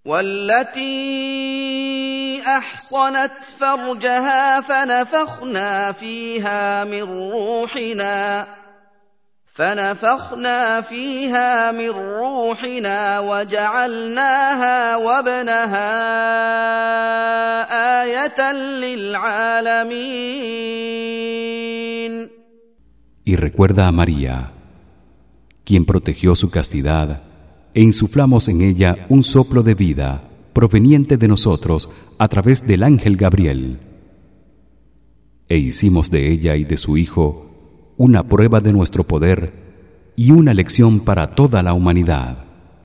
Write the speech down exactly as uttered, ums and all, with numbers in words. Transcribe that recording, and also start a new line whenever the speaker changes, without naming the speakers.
والتي أحصنت فرجها فنفخنا فيها من روحنا فنفخنا فيها من روحنا وجعلناها وابنها آية للعالمين.
Y recuerda a María, quien protegió su castidad, e insuflamos en ella un soplo de vida proveniente de nosotros a través del ángel Gabriel, e hicimos de ella y de su hijo una prueba de nuestro poder y una lección para toda la humanidad.